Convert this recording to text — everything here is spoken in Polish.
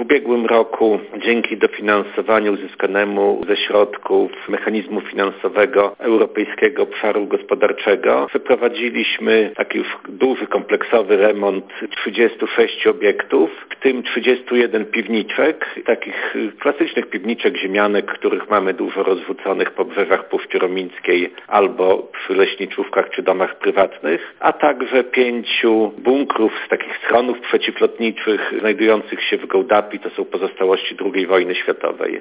ubiegłym roku dzięki dofinansowaniu uzyskanemu ze środków mechanizmu finansowego Europejskiego Obszaru Gospodarczego przeprowadziliśmy taki już duży, kompleksowy remont 36 obiektów, w tym 31 piwniczek, takich klasycznych piwniczek ziemianek, których mamy dużo rozrzuconych po brzegach Puszczy Romińskiej albo przy leśniczówkach czy domach prywatnych, a także 5 bunkrów z takich schronów przeciwlotniczych znajdujących się w Gołdapi, to są pozostałości II wojny światowej.